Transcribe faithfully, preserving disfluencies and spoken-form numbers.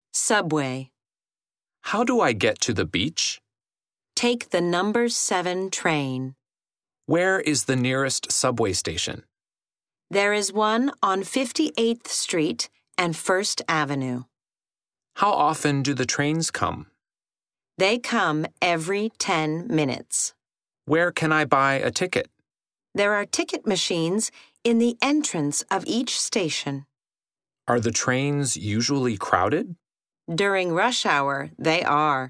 Subway. How do I get to the beach? Take the number seven train. Where is the nearest subway station? There is one on fifty-eighth Street and First Avenue. How often do the trains come? They come every ten minutes. Where can I buy a ticket? There are ticket machines in the entrance of each station. Are the trains usually crowded? During rush hour, they are.